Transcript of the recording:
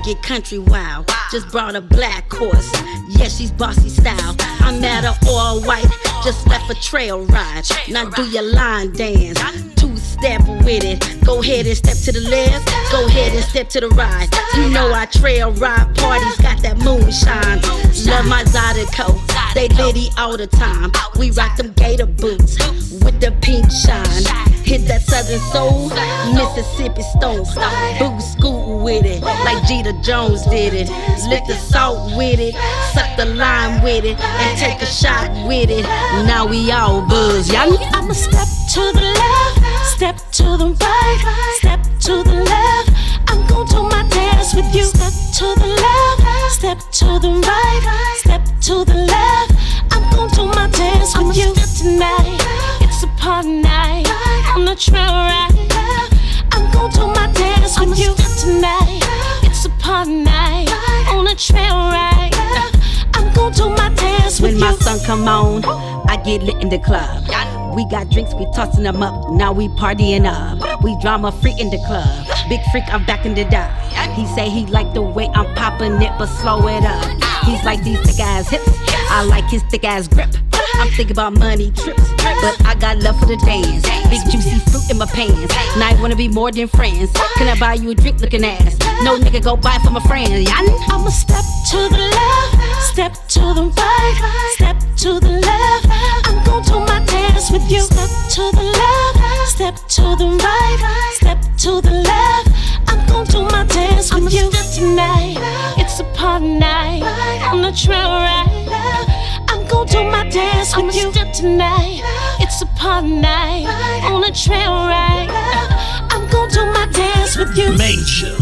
get country wild. Just brought a black horse, yeah, she's bossy style. I'm at her all white, just left a trail ride. Now do your line dance, two-step with it. Go ahead and step to the left, go ahead and step to the right. You know our trail ride parties got that moonshine. Love my Zydeco, they litty all the time. We rock them gator boots with the pink shine. Hit that southern soul, Mississippi stone. Boo scoot with it, like Jeter Jones did it. Lick the salt with it, suck the lime with it, and take a shot with it. Now we all buzz, y'all. I'ma step to the left, step to the right, step to the left. I'm gon' do my dance with you. Step to the left, step to the right, step to the left. I'm gon' do my dance with you tonight. It's a party night on the trail ride. I'm gon' do my dance with you tonight. It's a party night on the trail ride. I'm gon' do my dance with you. When my sun come on, I get lit in the club. We got drinks, we tossin' them up, now we partying up. We drama free in the club, big freak, I'm back in the dock. He say he like the way I'm popping it, but slow it up. He's like these thick ass hips, I like his thick ass grip. I'm thinking about money trips, but I got love for the dance. Big juicy fruit in my pants, now I wanna be more than friends. Can I buy you a drink looking ass? No nigga go buy for my friends. I'ma step to the left, step to the right, step to the left. I'm gon' do my dance with you. Step to the left, step to the right, step to the left. I'm gon' do my dance with you tonight. It's a party night on the trail ride. I'm gon' do my dance with you tonight. It's a party night on the trail ride. I'm gon' do my dance with you. Major.